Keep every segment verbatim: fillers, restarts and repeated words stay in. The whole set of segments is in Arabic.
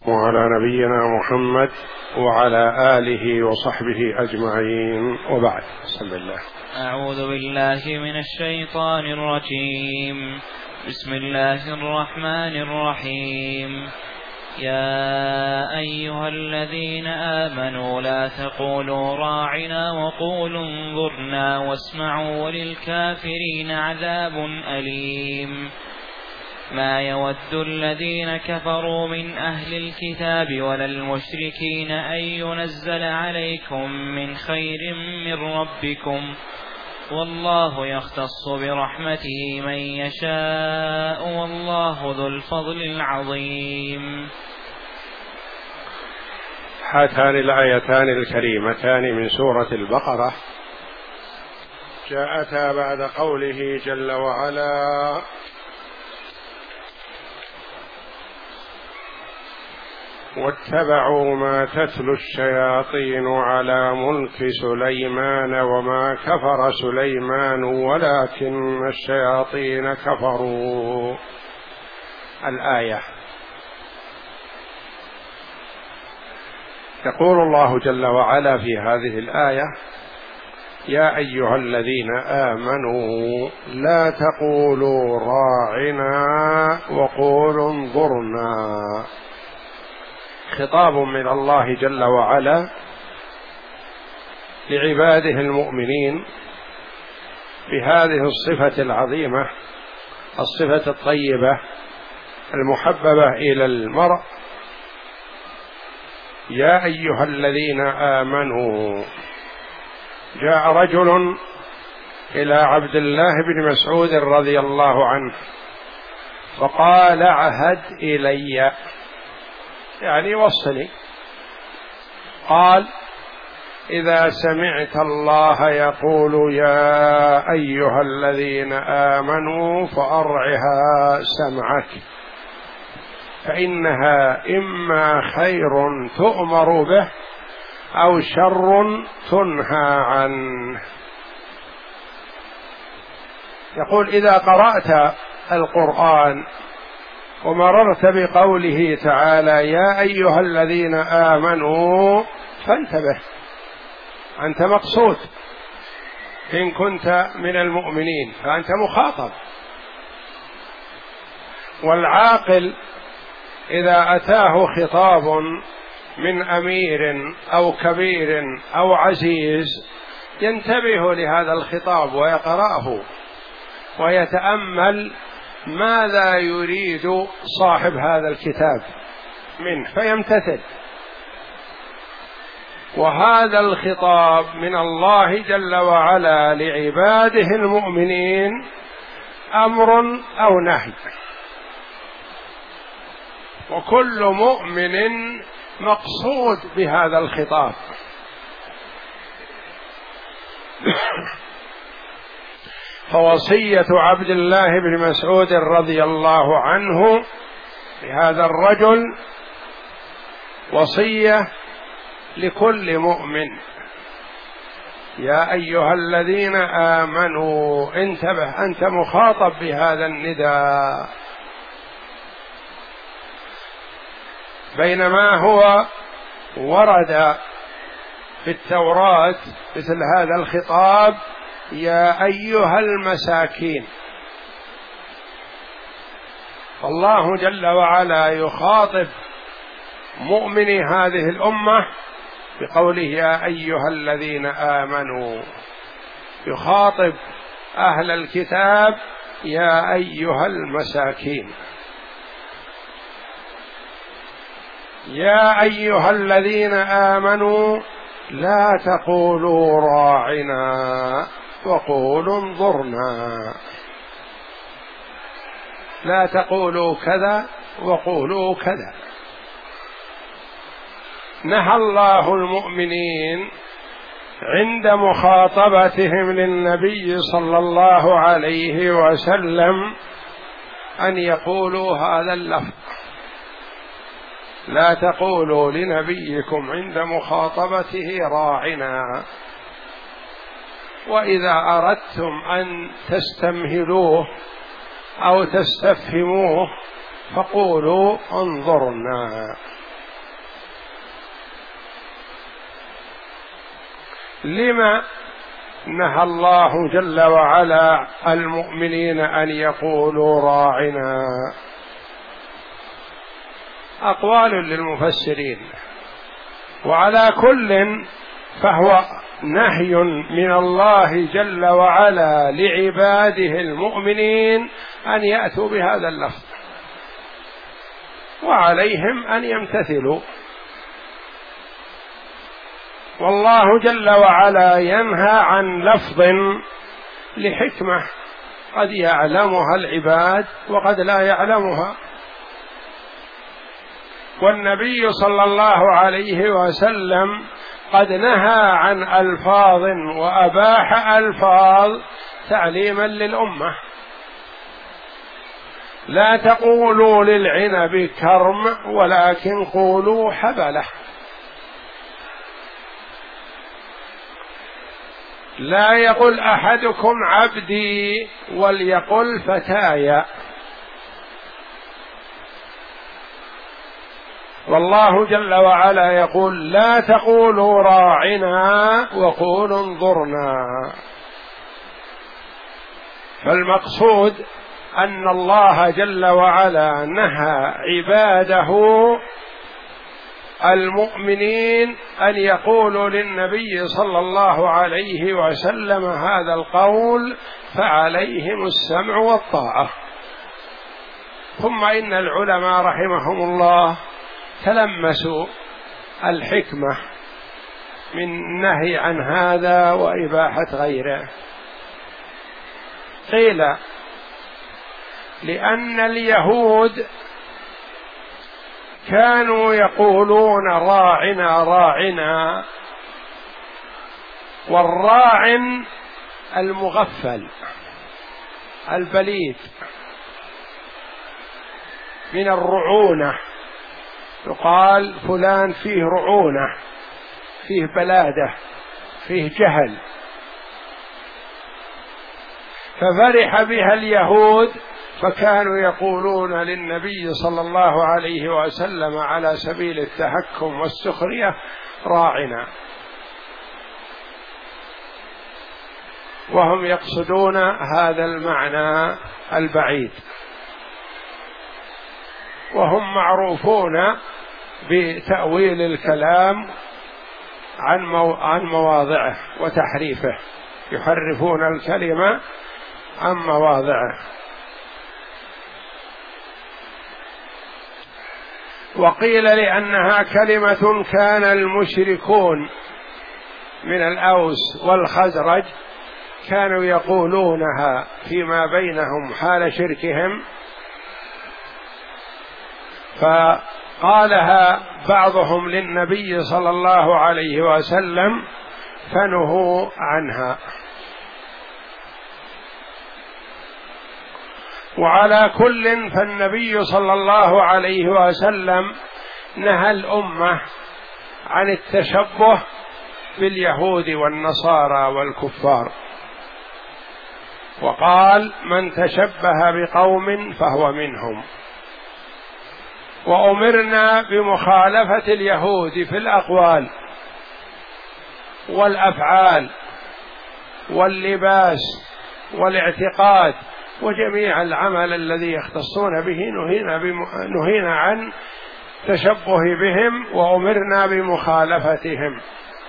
وعلى نبينا محمد وعلى آله وصحبه أجمعين، وبعد. بسم الله. أعوذ بالله من الشيطان الرجيم. بسم الله الرحمن الرحيم. يا أيها الذين آمنوا لا تقولوا راعنا وقولوا انظرنا واسمعوا وللكافرين عذاب أليم. ما يود الذين كفروا من أهل الكتاب ولا المشركين أن ينزل عليكم من خير من ربكم، والله يختص برحمته من يشاء، والله ذو الفضل العظيم. هاتان الآيتان الكريمتان من سورة البقرة جاءتا بعد قوله جل وعلا: واتبعوا ما تتلو الشياطين على ملك سليمان وما كفر سليمان ولكن الشياطين كفروا. الآية. يقول الله جل وعلا في هذه الآية: يا أيها الذين آمنوا لا تقولوا راعنا وقولوا انظرنا. خطاب من الله جل وعلا لعباده المؤمنين بهذه الصفة العظيمة، الصفة الطيبة المحببة إلى المرء. يا أيها الذين آمنوا. جاء رجل إلى عبد الله بن مسعود رضي الله عنه فقال: عهد إلي، يعني وصلي. قال: إذا سمعت الله يقول يا أيها الذين آمنوا فأرعها سمعك، فإنها إما خير تؤمر به أو شر تنهى عنه. يقول: إذا قرأت القرآن ومررت بقوله تعالى يا أيها الذين آمنوا فانتبه، أنت مقصود. إن كنت من المؤمنين فأنت مخاطب. والعاقل إذا أتاه خطاب من أمير أو كبير أو عزيز ينتبه لهذا الخطاب ويقرأه ويتأمل ماذا يريد صاحب هذا الكتاب منه فيمتثل. وهذا الخطاب من الله جل وعلا لعباده المؤمنين أمر أو نهي، وكل مؤمن مقصود بهذا الخطاب. فوصية عبد الله بن مسعود رضي الله عنه لهذا الرجل وصية لكل مؤمن: يا أيها الذين آمنوا انتبه، أنت مخاطب بهذا النداء. بينما هو ورد في التوراة مثل هذا الخطاب: يا أيها المساكين. الله جل وعلا يخاطب مؤمني هذه الأمة بقوله يا أيها الذين آمنوا، يخاطب أهل الكتاب يا أيها المساكين. يا أيها الذين آمنوا لا تقولوا راعنا وقولوا انظرنا. لا تقولوا كذا وقولوا كذا. نهى الله المؤمنين عند مخاطبتهم للنبي صلى الله عليه وسلم أن يقولوا هذا اللفظ: لا تقولوا لنبيكم عند مخاطبته راعنا، وإذا أردتم أن تستمهلوه أو تستفهموه فقولوا انظرنا. لما نهى الله جل وعلا المؤمنين أن يقولوا راعنا؟ أقوال للمفسرين، وعلى كل فهو نهي من الله جل وعلا لعباده المؤمنين أن يأتوا بهذا اللفظ، وعليهم أن يمتثلوا. والله جل وعلا ينهى عن لفظ لحكمة قد يعلمها العباد وقد لا يعلمها، والنبي صلى الله عليه وسلم قد نهى عن ألفاظ وأباح ألفاظ تعليما للأمة. لا تقولوا للعنب كرم ولكن قولوا حبله. لا يقل أحدكم عبدي وليقل فتاي. والله جل وعلا يقول لا تقولوا راعنا وقولوا انظرنا. فالمقصود أن الله جل وعلا نهى عباده المؤمنين أن يقولوا للنبي صلى الله عليه وسلم هذا القول، فعليهم السمع والطاعة. ثم إن العلماء رحمهم الله تلمسوا الحكمة من النهي عن هذا وإباحة غيره. قيل لأن اليهود كانوا يقولون راعنا راعنا، والراعن المغفل البليد من الرعونة، يقال فلان فيه رعونة، فيه بلادة، فيه جهل. ففرح بها اليهود، فكانوا يقولون للنبي صلى الله عليه وسلم على سبيل التهكم والسخرية راعنا، وهم يقصدون هذا المعنى البعيد، وهم معروفون بتأويل الكلام عن مو... عن مواضعه وتحريفه، يحرفون الكلمة عن مواضعه. وقيل لأنها كلمة كان المشركون من الأوس والخزرج كانوا يقولونها فيما بينهم حال شركهم، فقالها بعضهم للنبي صلى الله عليه وسلم فنهوا عنها. وعلى كل فالنبي صلى الله عليه وسلم نهى الأمة عن التشبه باليهود والنصارى والكفار، وقال من تشبه بقوم فهو منهم. وأمرنا بمخالفة اليهود في الأقوال والأفعال واللباس والاعتقاد وجميع العمل الذي يختصون به، نهينا, بم... نهينا عن تشبه بهم وأمرنا بمخالفتهم.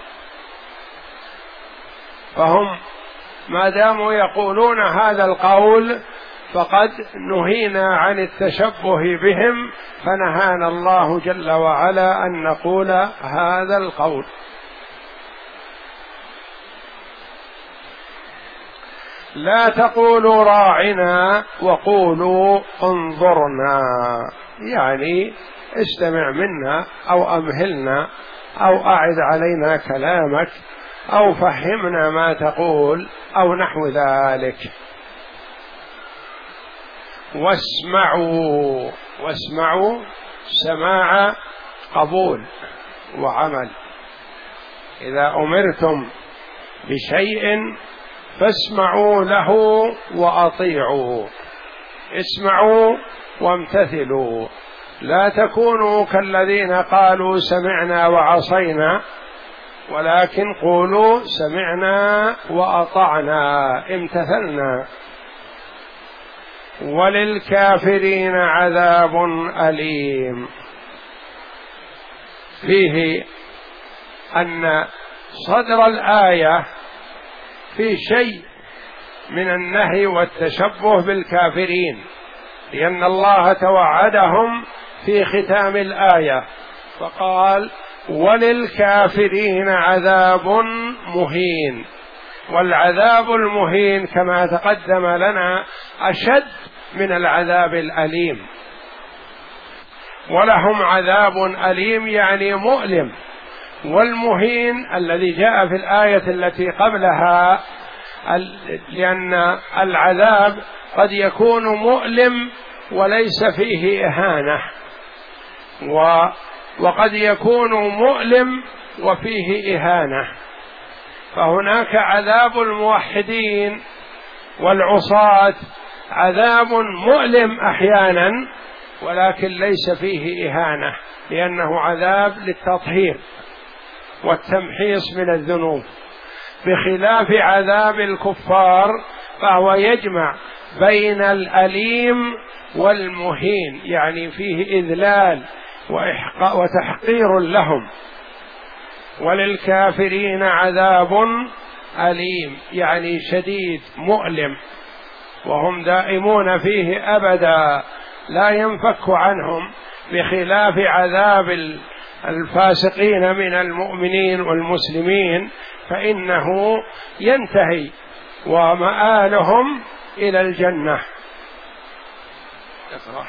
فهم ما داموا يقولون هذا القول فقد نهينا عن التشبه بهم، فنهانا الله جل وعلا أن نقول هذا القول. لا تقولوا راعنا وقولوا انظرنا، يعني استمع منا أو أمهلنا أو أعد علينا كلامك أو فهمنا ما تقول أو نحو ذلك. واسمعوا، واسمعوا سماع قبول وعمل. إذا أمرتم بشيء فاسمعوا له وأطيعوا، اسمعوا وامتثلوا. لا تكونوا كالذين قالوا سمعنا وعصينا ولكن قولوا سمعنا وأطعنا امتثلنا. وللكافرين عذاب أليم. فيه أن صدر الآية في شيء من النهي والتشبه بالكافرين، لأن الله توعدهم في ختام الآية فقال وللكافرين عذاب مهين. والعذاب المهين كما تقدم لنا أشد من العذاب الأليم. ولهم عذاب أليم يعني مؤلم. والمهين الذي جاء في الآية التي قبلها، لأن العذاب قد يكون مؤلم وليس فيه إهانة، وقد يكون مؤلم وفيه إهانة. فهناك عذاب الموحدين والعصاة عذاب مؤلم أحيانا ولكن ليس فيه إهانة، لأنه عذاب للتطهير والتمحيص من الذنوب، بخلاف عذاب الكفار فهو يجمع بين الأليم والمهين، يعني فيه إذلال وتحقير لهم. وللكافرين عذاب أليم يعني شديد مؤلم، وهم دائمون فيه أبدا لا ينفك عنهم، بخلاف عذاب الفاسقين من المؤمنين والمسلمين فإنه ينتهي ومآلهم إلى الجنة. اقرأ.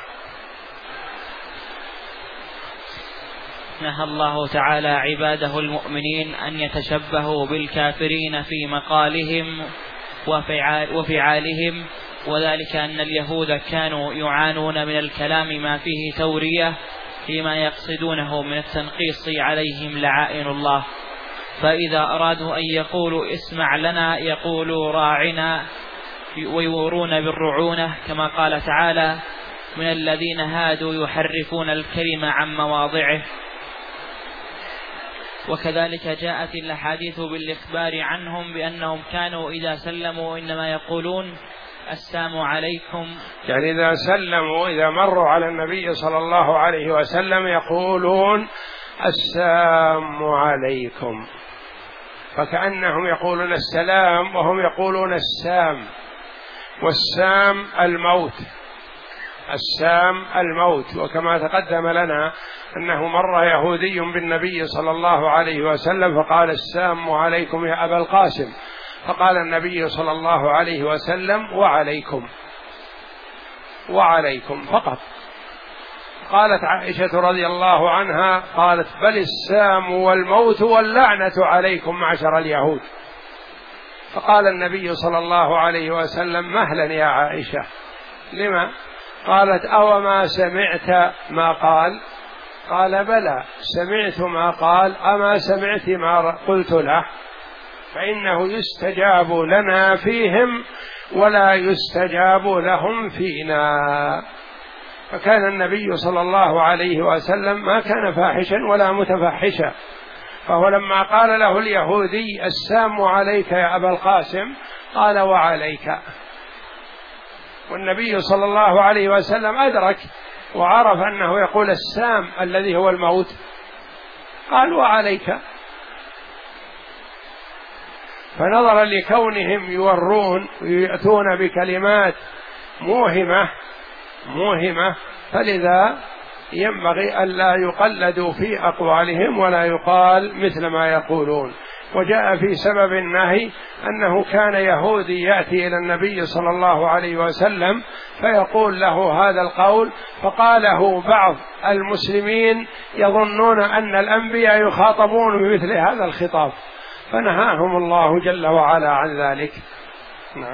نهى الله تعالى عباده المؤمنين أن يتشبهوا بالكافرين في مقالهم وفعالهم، وذلك أن اليهود كانوا يعانون من الكلام ما فيه تورية فيما يقصدونه من التنقيص عليهم لعائن الله، فإذا أرادوا أن يقولوا اسمع لنا يقولوا راعنا، ويورون بالرعونة كما قال تعالى من الذين هادوا يحرفون الكلمة عن مواضعه. وكذلك جاءت الأحاديث بالإخبار عنهم بأنهم كانوا إذا سلموا إنما يقولون السلام عليكم، يعني إذا سلموا إذا مروا على النبي صلى الله عليه وسلم يقولون السلام عليكم، فكأنهم يقولون السلام وهم يقولون السام، والسام الموت، السام الموت. وكما تقدم لنا أنه مر يهودي بالنبي صلى الله عليه وسلم فقال السام عليكم يا أبا القاسم، فقال النبي صلى الله عليه وسلم وعليكم، وعليكم فقط. قالت عائشة رضي الله عنها قالت بل السام والموت واللعنة عليكم معشر اليهود. فقال النبي صلى الله عليه وسلم مهلا يا عائشة، لما؟ قالت أوما سمعت ما قال؟ قال بلى سمعت ما قال، أما سمعت ما قلت له؟ فإنه يستجاب لنا فيهم ولا يستجاب لهم فينا. فكان النبي صلى الله عليه وسلم ما كان فاحشا ولا متفحشا، فهو لما قال له اليهودي السام عليك يا أبا القاسم قال وعليك، والنبي صلى الله عليه وسلم أدرك وعرف أنه يقول السام الذي هو الموت، قال وعليك. فنظرا لكونهم يورون ويأتون بكلمات موهمة موهمة فلذا ينبغي ألا يقلدوا في أقوالهم ولا يقال مثل ما يقولون. وجاء في سبب النهي أنه كان يهودي يأتي إلى النبي صلى الله عليه وسلم فيقول له هذا القول، فقاله بعض المسلمين يظنون أن الأنبياء يخاطبون بمثل هذا الخطاب، فنهاهم الله جل وعلا عن ذلك. نعم.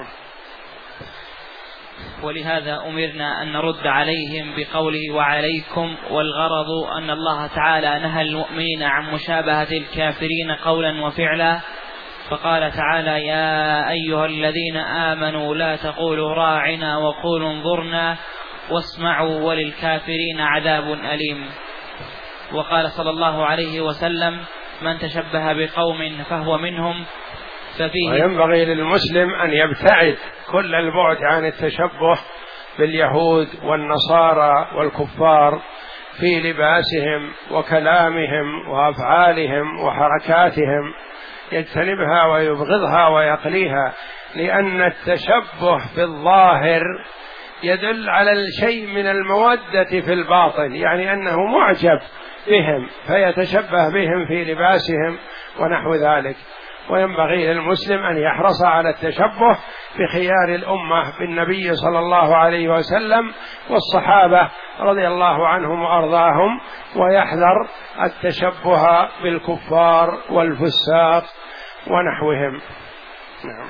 ولهذا أمرنا أن نرد عليهم بقوله وعليكم، والغرض أن الله تعالى نهى المؤمنين عن مشابهة الكافرين قولا وفعلا، فقال تعالى يا أيها الذين آمنوا لا تقولوا راعنا وقولوا انظرنا واسمعوا وللكافرين عذاب أليم. وقال صلى الله عليه وسلم من تشبه بقوم فهو منهم. ففيه وينبغي للمسلم أن يبتعد كل البعد عن التشبه باليهود والنصارى والكفار في لباسهم وكلامهم وأفعالهم وحركاتهم، يجتنبها ويبغضها ويقليها، لأن التشبه في الظاهر يدل على الشيء من المودة في الباطن، يعني أنه معجب بهم فيتشبه بهم في لباسهم ونحو ذلك. وينبغي للمسلم أن يحرص على التشبه بخيار الأمة بالنبي صلى الله عليه وسلم والصحابة رضي الله عنهم وأرضاهم، ويحذر التشبه بالكفار والفساق ونحوهم. نعم.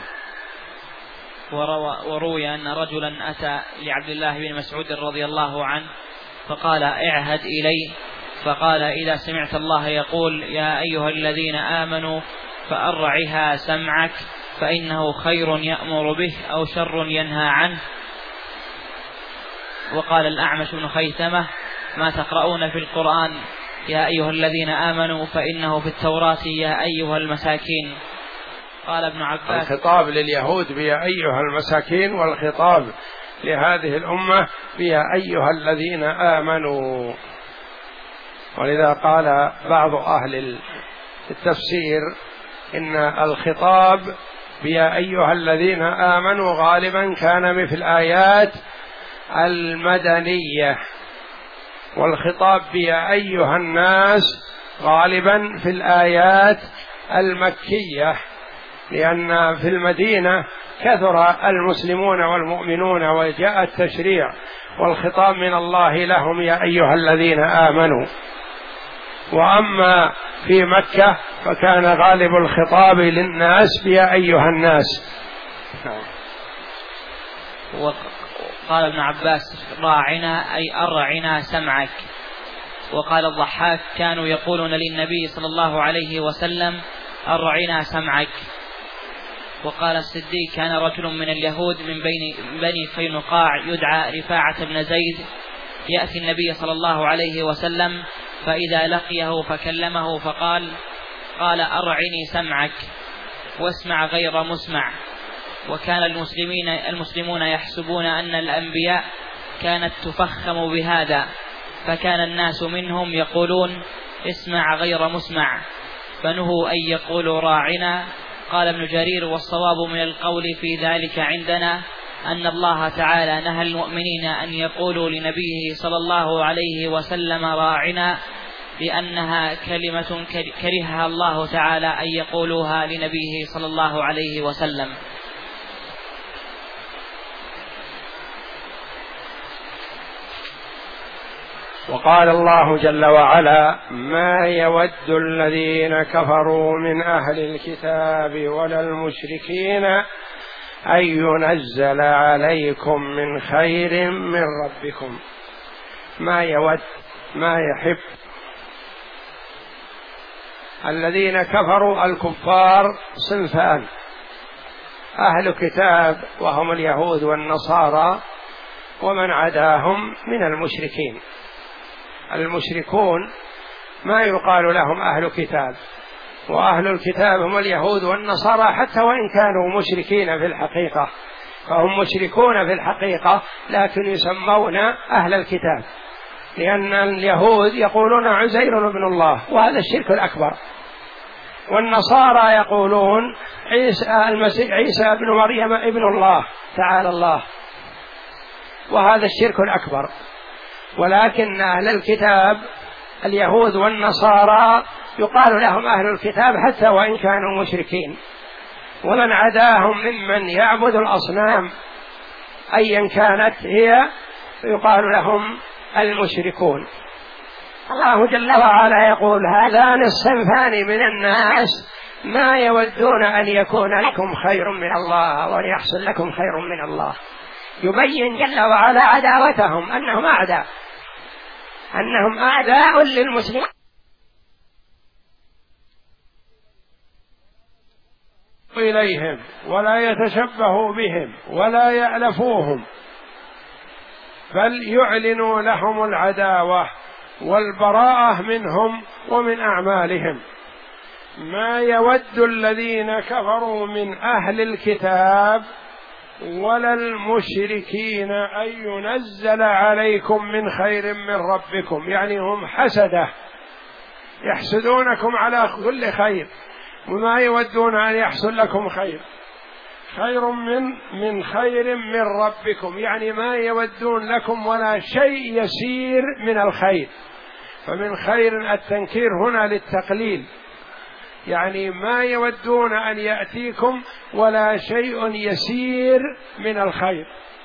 وروي أن رجلا أتى لعبد الله بن مسعود رضي الله عنه فقال: اعهد إلي. فقال: إذا سمعت الله يقول يا أيها الذين آمنوا فأرعها سمعك فإنه خير يأمر به أو شر ينهى عنه. وقال الأعمش بن خيثمة: ما تقرؤون في القرآن يا أيها الذين آمنوا فإنه في التوراة يا أيها المساكين. قال ابن عباس: الخطاب لليهود بيا أيها المساكين، والخطاب لهذه الأمة بيا أيها الذين آمنوا. ولذا قال بعض أهل التفسير إن الخطاب بيا أيها الذين آمنوا غالبا كان مثل الآيات المدنية، والخطاب بيا أيها الناس غالبا في الآيات المكية، لأن في المدينة كثر المسلمون والمؤمنون وجاء التشريع والخطاب من الله لهم يا أيها الذين آمنوا. وأما في مكة فكان غالب الخطاب للناس يا أيها الناس. وقال ابن عباس: راعنا أي أرعنا سمعك. وقال الضحاك: كانوا يقولون للنبي صلى الله عليه وسلم أرعنا سمعك. وقال السدي: كان رجل من اليهود من بين بني قينقاع يدعى رفاعة بن زيد يأتي النبي صلى الله عليه وسلم، فإذا لقيه فكلمه فقال قال أرعني سمعك واسمع غير مسمع. وكان المسلمين المسلمون يحسبون أن الأنبياء كانت تفخم بهذا، فكان الناس منهم يقولون اسمع غير مسمع، فنهوا أن يقولوا راعنا. قال ابن جرير: والصواب من القول في ذلك عندنا أن الله تعالى نهى المؤمنين أن يقولوا لنبيه صلى الله عليه وسلم راعنا، لأنها كلمة كرهها الله تعالى أن يقولوها لنبيه صلى الله عليه وسلم. وقال الله جل وعلا: ما يود الذين كفروا من أهل الكتاب ولا المشركين أن ينزل عليكم من خير من ربكم. ما يود، ما يحب. الذين كفروا الكفار صنفان: أهل كتاب وهم اليهود والنصارى، ومن عداهم من المشركين. المشركون ما يقال لهم أهل كتاب، وأهل الكتاب هم اليهود والنصارى، حتى وإن كانوا مشركين في الحقيقة فهم مشركون في الحقيقة، لكن يسمون أهل الكتاب، لأن اليهود يقولون عزير ابن الله وهذا الشرك الأكبر، والنصارى يقولون عيسى المسيح عيسى ابن مريم ابن الله تعالى الله، وهذا الشرك الأكبر. ولكن أهل الكتاب اليهود والنصارى يقال لهم أهل الكتاب حتى وإن كانوا مشركين، ومن عداهم ممن يعبد الأصنام أيا كانت هي يقال لهم المشركون. الله جل وعلا يقول: هذان الصنفان من الناس ما يودون أن يكون لكم خير من الله وأن يحصل لكم خير من الله. يبين جل وعلا عداوتهم، أنهم أعداء أنهم أعداء للمسلمين إليهم ولا يتشبهوا بهم ولا يألفوهم، بل يعلنوا لهم العداوة والبراءة منهم ومن أعمالهم. ما يود الذين كفروا من أهل الكتاب ولا المشركين أن ينزل عليكم من خير من ربكم، يعني هم حسدة يحسدونكم على كل خير وما يودون أن يحصل لكم خير خير من من خير من ربكم، يعني ما يودون لكم ولا شيء يسير من الخير. فمن خير التنكير هنا للتقليل، يعني ما يودون أن يأتيكم ولا شيء يسير من الخير.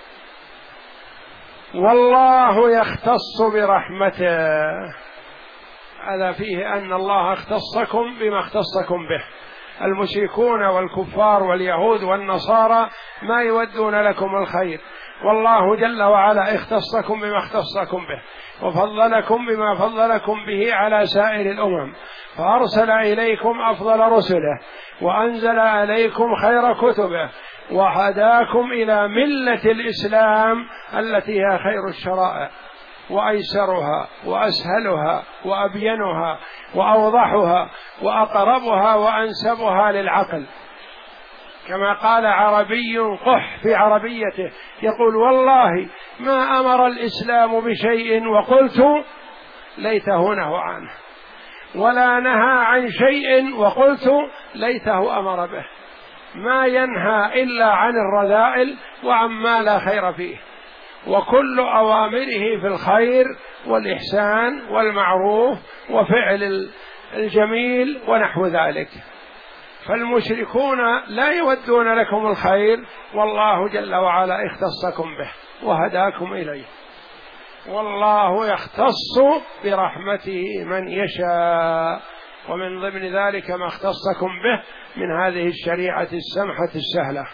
والله يختص برحمته، هذا فيه أن الله اختصكم بما اختصكم به. المشركون والكفار واليهود والنصارى ما يودون لكم الخير، والله جل وعلا اختصكم بما اختصكم به وفضلكم بما فضلكم به على سائر الأمم، فأرسل إليكم أفضل رسله وأنزل عليكم خير كتبه وهداكم إلى ملة الإسلام التي هي خير الشرائع وأيسرها وأسهلها وأبينها وأوضحها وأقربها وأنسبها للعقل. كما قال عربي قح في عربيته يقول: والله ما أمر الإسلام بشيء وقلت ليته نهى عنه، ولا نهى عن شيء وقلت ليته أمر به. ما ينهى إلا عن الرذائل وعما لا خير فيه، وكل أوامره في الخير والإحسان والمعروف وفعل الجميل ونحو ذلك. فالمشركون لا يودون لكم الخير، والله جل وعلا اختصكم به وهداكم إليه. والله يختص برحمته من يشاء، ومن ضمن ذلك ما اختصكم به من هذه الشريعة السمحة السهلة.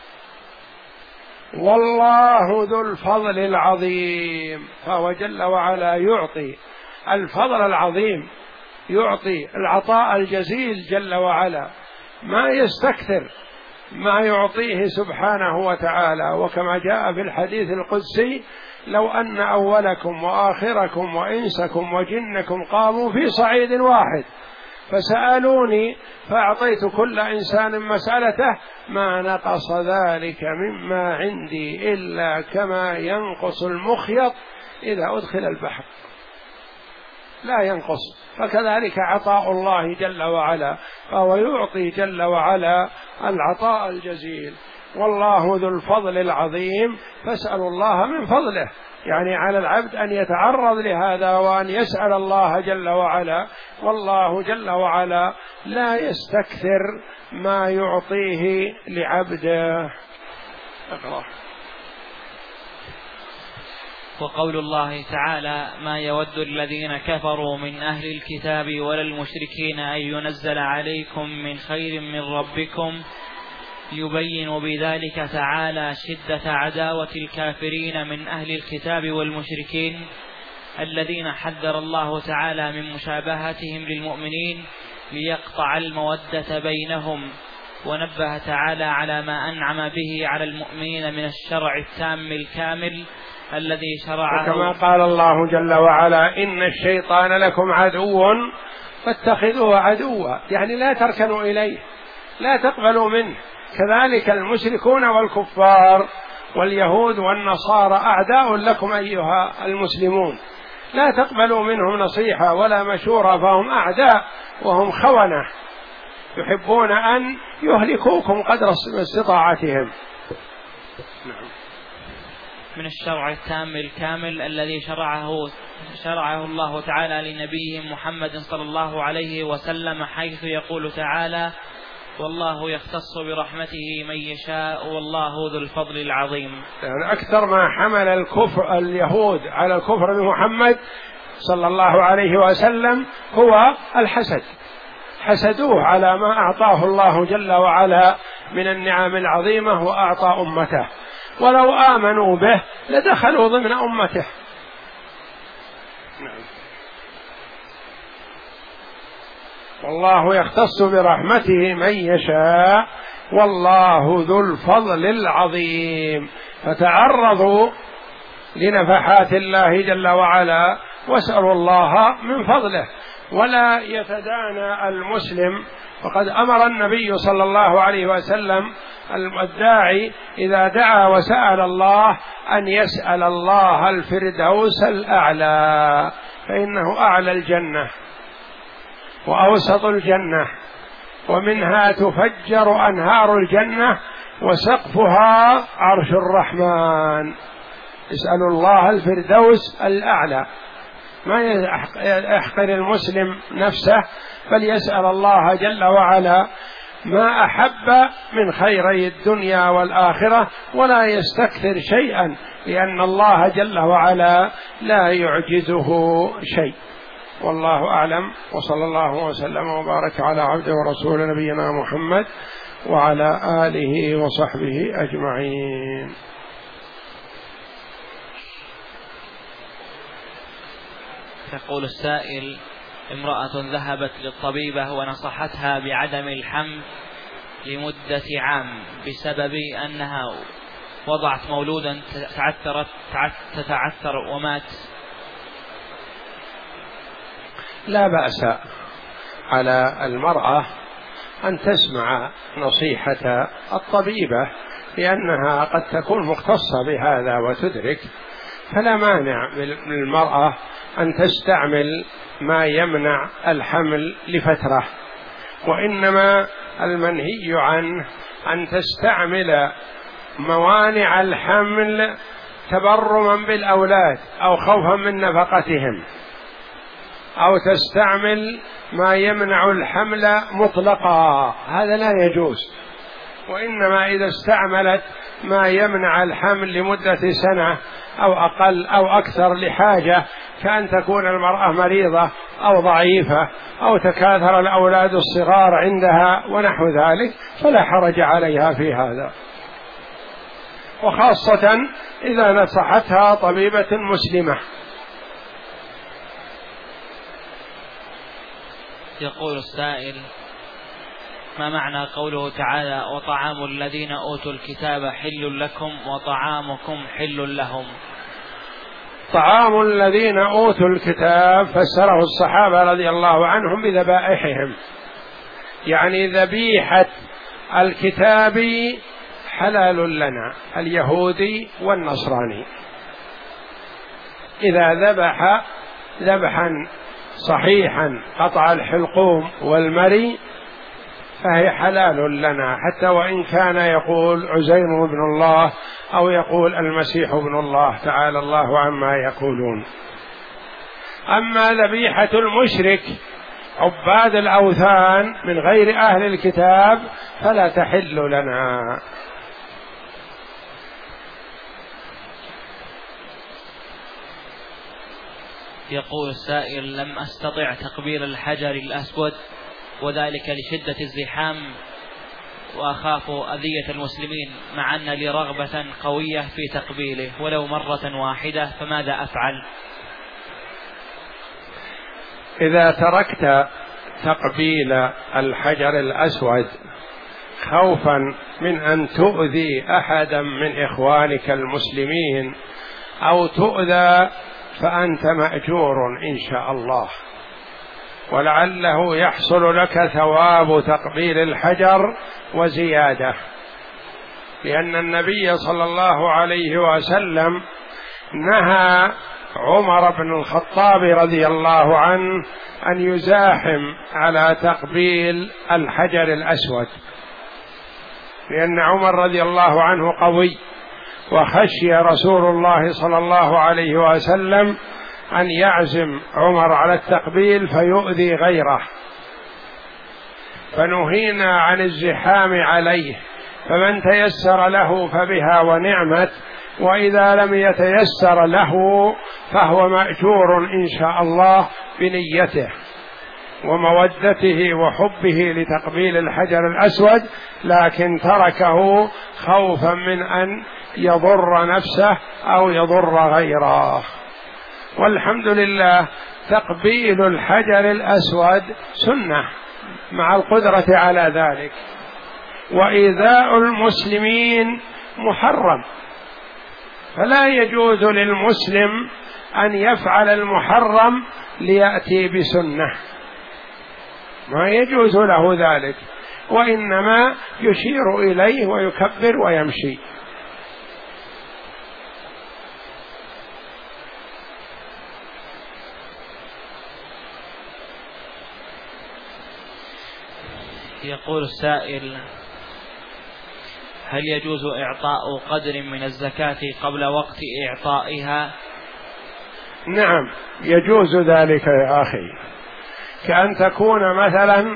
والله ذو الفضل العظيم، فهو جل وعلا يعطي الفضل العظيم، يعطي العطاء الجزيل جل وعلا، ما يستكثر ما يعطيه سبحانه وتعالى. وكما جاء في الحديث القدسي: لو أن أولكم وآخركم وإنسكم وجنكم قاموا في صعيد واحد فسألوني فأعطيت كل إنسان مسألته ما نقص ذلك مما عندي إلا كما ينقص المخيط إذا أدخل البحر، لا ينقص. فكذلك عطاء الله جل وعلا، فهو يعطي جل وعلا العطاء الجزيل. والله ذو الفضل العظيم، فاسألوا الله من فضله، يعني على العبد أن يتعرض لهذا وأن يسأل الله جل وعلا. والله جل وعلا لا يستكثر ما يعطيه لعبده. اقرأ. وقول الله تعالى: ما يود الذين كفروا من أهل الكتاب ولا المشركين أن ينزل عليكم من خير من ربكم، يبين بذلك تعالى شدة عداوة الكافرين من أهل الكتاب والمشركين الذين حذر الله تعالى من مشابهتهم للمؤمنين ليقطع المودة بينهم. ونبه تعالى على ما أنعم به على المؤمنين من الشرع التام الكامل الذي شرعه، كما قال الله جل وعلا: إن الشيطان لكم عدو فاتخذوه عدوا، يعني لا تركنوا إليه، لا تقبلوا منه. كذلك المشركون والكفار واليهود والنصارى أعداء لكم أيها المسلمون، لا تقبلوا منهم نصيحة ولا مشورة، فهم أعداء وهم خونة يحبون أن يهلكوكم قدر استطاعتهم. من الشرع التام الكامل الذي شرعه شرعه الله تعالى لنبيه محمد صلى الله عليه وسلم، حيث يقول تعالى: والله يختص برحمته من يشاء والله ذو الفضل العظيم. يعني أكثر ما حمل الكفر اليهود على الكفر بمحمد صلى الله عليه وسلم هو الحسد، حسدوه على ما أعطاه الله جل وعلا من النعم العظيمة وأعطى أمته، ولو آمنوا به لدخلوا ضمن أمته. والله يختص برحمته من يشاء والله ذو الفضل العظيم. فتعرضوا لنفحات الله جل وعلا واسألوا الله من فضله. ولا يتدانى المسلم وقد أمر النبي صلى الله عليه وسلم الداعي إذا دعا وسأل الله أن يسأل الله الفردوس الأعلى، فإنه أعلى الجنة وأوسط الجنة، ومنها تفجر أنهار الجنة وسقفها عرش الرحمن. اسألوا الله الفردوس الأعلى، ما يحقر المسلم نفسه بل يسأل الله جل وعلا ما أحب من خيري الدنيا والآخرة، ولا يستكثر شيئا، لأن الله جل وعلا لا يعجزه شيء. والله أعلم، وصلى الله وسلم وبارك على عبده ورسول نبينا محمد وعلى آله وصحبه أجمعين. يقول السائل: امرأة ذهبت للطبيبة ونصحتها بعدم الحمل لمدة عام بسبب أنها وضعت مولودا تعثرت تتعثر ومات. لا بأس على المرأة أن تسمع نصيحة الطبيبة، لأنها قد تكون مختصة بهذا وتدرك، فلا مانع للمرأة أن تستعمل ما يمنع الحمل لفترة، وإنما المنهي عنه أن تستعمل موانع الحمل تبرما بالأولاد أو خوفا من نفقتهم، أو تستعمل ما يمنع الحمل مطلقا، هذا لا يجوز. وإنما إذا استعملت ما يمنع الحمل لمدة سنة أو أقل أو أكثر لحاجة، كأن تكون المرأة مريضة أو ضعيفة أو تكاثر الأولاد الصغار عندها ونحو ذلك، فلا حرج عليها في هذا، وخاصة إذا نصحتها طبيبة مسلمة. يقول السائل: ما معنى قوله تعالى: وطعام الذين أوتوا الكتاب حل لكم وطعامكم حل لهم؟ طعام الذين أوتوا الكتاب فسره الصحابة رضي الله عنهم بذبائحهم، يعني ذبيحة الكتاب حلال لنا، اليهودي والنصراني إذا ذبح ذبحا صحيحا قطع الحلقوم والمري فهي حلال لنا، حتى وإن كان يقول عزير بن الله أو يقول المسيح ابن الله، تعالى الله عما يقولون. أما ذبيحة المشرك عباد الأوثان من غير أهل الكتاب فلا تحل لنا. يقول السائل: لم أستطع تقبيل الحجر الأسود، وذلك لشدة الزحام، وأخاف أذية المسلمين، مع أن لي رغبة قوية في تقبيله ولو مرة واحدة، فماذا أفعل؟ إذا تركت تقبيل الحجر الأسود خوفا من أن تؤذي أحدا من إخوانك المسلمين أو تؤذى فأنت مأجور إن شاء الله، ولعله يحصل لك ثواب تقبيل الحجر وزيادة، لأن النبي صلى الله عليه وسلم نهى عمر بن الخطاب رضي الله عنه أن يزاحم على تقبيل الحجر الأسود، لأن عمر رضي الله عنه قوي، وخشي رسول الله صلى الله عليه وسلم أن يعزم عمر على التقبيل فيؤذي غيره، فنهينا عن الزحام عليه، فمن تيسر له فبها ونعمت، وإذا لم يتيسر له فهو مأجور إن شاء الله بنيته ومودته وحبه لتقبيل الحجر الأسود، لكن تركه خوفا من أن يضر نفسه أو يضر غيره. والحمد لله تقبيل الحجر الأسود سنة مع القدرة على ذلك، وإيذاء المسلمين محرم، فلا يجوز للمسلم أن يفعل المحرم ليأتي بسنة، ما يجوز له ذلك، وإنما يشير إليه ويكبر ويمشي. يقول السائل: هل يجوز إعطاء قدر من الزكاة قبل وقت إعطائها؟ نعم يجوز ذلك يا أخي، كأن تكون مثلا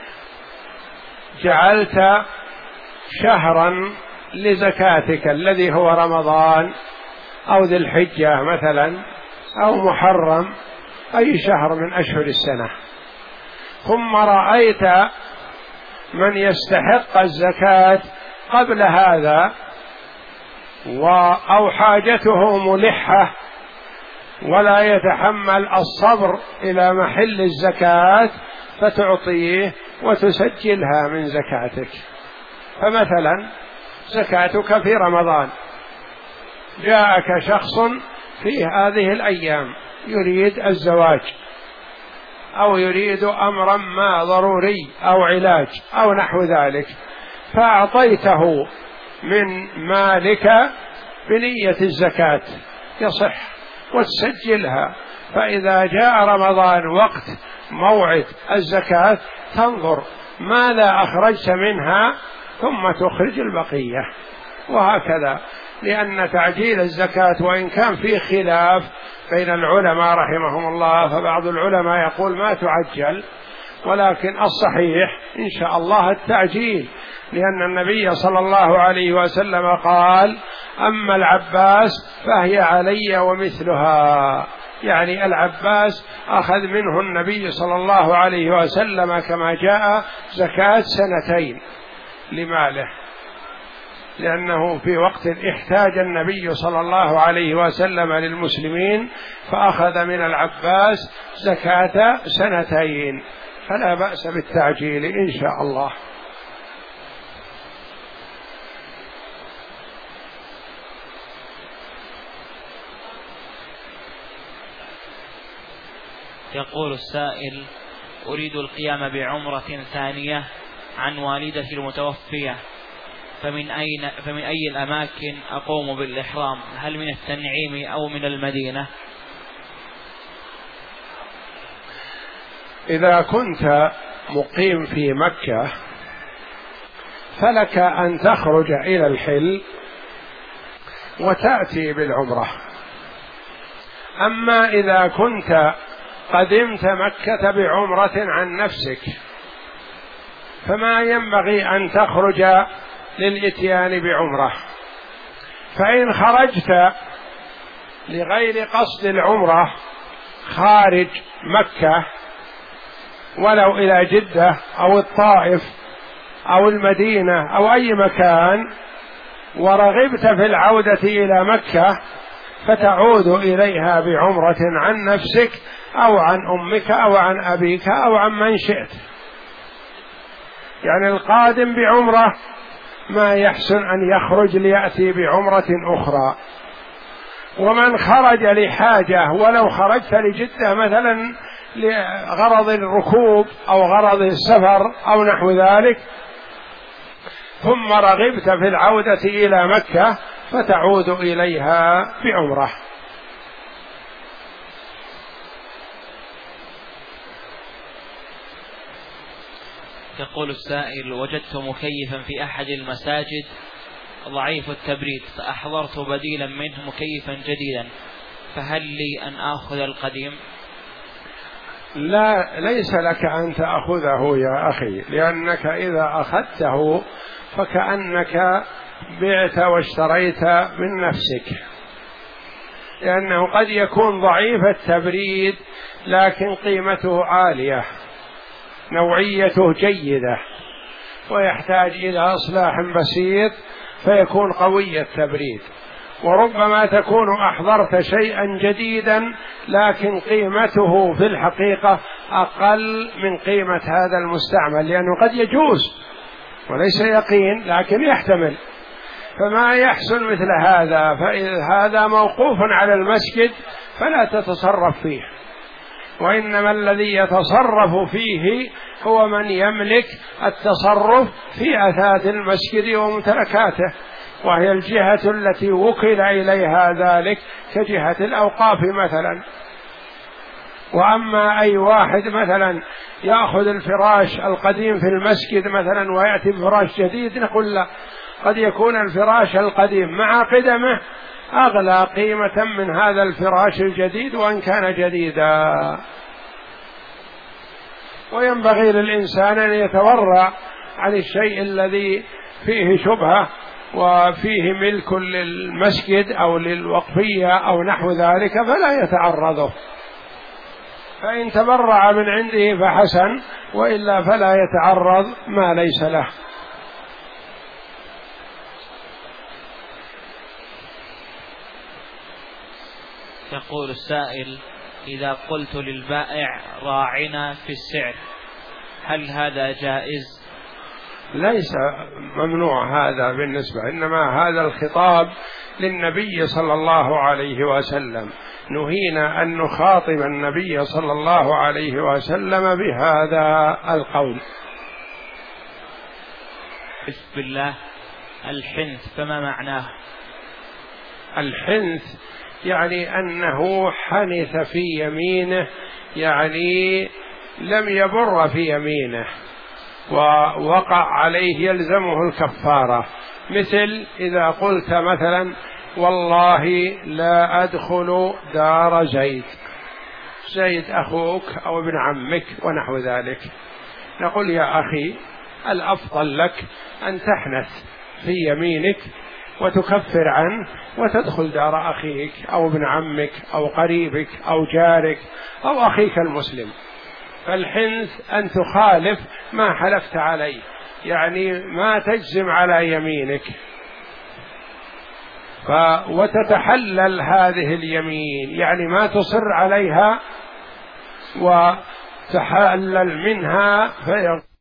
جعلت شهرا لزكاتك الذي هو رمضان أو ذي الحجة مثلا أو محرم، أي شهر من أشهر السنة، ثم رأيت من يستحق الزكاة قبل هذا أو حاجته ملحة ولا يتحمل الصبر إلى محل الزكاة، فتعطيه وتسجلها من زكاتك. فمثلا زكاتك في رمضان، جاءك شخص في هذه الأيام يريد الزواج أو يريد أمرا ما ضروري أو علاج أو نحو ذلك، فأعطيته من مالك بنية الزكاة يصح وتسجلها، فإذا جاء رمضان وقت موعد الزكاة تنظر ماذا أخرجت منها ثم تخرج البقية، وهكذا. لأن تعجيل الزكاة وإن كان فيه خلاف بين العلماء رحمهم الله، فبعض العلماء يقول ما تعجل، ولكن الصحيح إن شاء الله التعجيل، لأن النبي صلى الله عليه وسلم قال: أما العباس فهي علي ومثلها، يعني العباس أخذ منه النبي صلى الله عليه وسلم كما جاء زكاة سنتين لماله، لأنه في وقت احتاج النبي صلى الله عليه وسلم للمسلمين فأخذ من العباس زكاة سنتين، فلا بأس بالتعجيل إن شاء الله. يقول السائل: أريد القيام بعمرة ثانية عن والدتي المتوفية، فمن أين فمن أي الأماكن أقوم بالإحرام؟ هل من التنعيم أو من المدينة؟ إذا كنت مقيم في مكة فلك أن تخرج إلى الحل وتأتي بالعمرة. أما إذا كنت قدمت مكة بعمرة عن نفسك فما ينبغي أن تخرج للإتيان بعمرة، فإن خرجت لغير قصد العمرة خارج مكة ولو إلى جدة أو الطائف أو المدينة أو أي مكان، ورغبت في العودة إلى مكة، فتعود إليها بعمرة عن نفسك أو عن أمك أو عن أبيك أو عن من شئت. يعني القادم بعمرة ما يحسن أن يخرج ليأتي بعمرة أخرى، ومن خرج لحاجة ولو خرجت لجدة مثلا لغرض الركوب أو غرض السفر أو نحو ذلك، ثم رغبت في العودة إلى مكة، فتعود إليها بعمرة. يقول السائل: وجدت مكيفا في أحد المساجد ضعيف التبريد، فأحضرت بديلا منه مكيفا جديدا، فهل لي أن آخذ القديم؟ لا، ليس لك أن تأخذه يا أخي، لأنك إذا أخذته فكأنك بعت واشتريت من نفسك، لأنه قد يكون ضعيف التبريد لكن قيمته عالية، نوعيته جيدة، ويحتاج إلى إصلاح بسيط فيكون قوي التبريد. وربما تكون أحضرت شيئا جديدا لكن قيمته في الحقيقة أقل من قيمة هذا المستعمل، لأنه قد يجوز وليس يقين لكن يحتمل، فما يحصل مثل هذا، فإذا هذا موقوف على المسجد فلا تتصرف فيه، وإنما الذي يتصرف فيه هو من يملك التصرف في أثاث المسجد وممتلكاته، وهي الجهة التي وكل إليها ذلك كجهة الأوقاف مثلا. وأما أي واحد مثلا يأخذ الفراش القديم في المسجد مثلا ويأتي بفراش جديد، نقول لا، قد يكون الفراش القديم مع قدمه أغلى قيمة من هذا الفراش الجديد وإن كان جديدا. وينبغي للإنسان أن يتورع عن الشيء الذي فيه شبهة وفيه ملك للمسجد أو للوقفية أو نحو ذلك فلا يتعرضه، فإن تبرع من عنده فحسن، وإلا فلا يتعرض ما ليس له. يقول السائل: إذا قلت للبائع راعنا في السعر هل هذا جائز؟ ليس ممنوع هذا بالنسبة، إنما هذا الخطاب للنبي صلى الله عليه وسلم، نهينا أن نخاطب النبي صلى الله عليه وسلم بهذا القول. بسم الله. الحنث فما معناه؟ الحنث يعني أنه حنث في يمينه، يعني لم يبر في يمينه ووقع عليه يلزمه الكفارة، مثل إذا قلت مثلا والله لا أدخل دار زيد، زيد أخوك أو ابن عمك ونحو ذلك، نقول يا أخي الأفضل لك أن تحنث في يمينك وتكفر عنه وتدخل دار أخيك أو ابن عمك أو قريبك أو جارك أو أخيك المسلم. فالحنث أن تخالف ما حلفت عليه، يعني ما تجزم على يمينك ف... وتتحلل هذه اليمين، يعني ما تصر عليها وتحلل منها في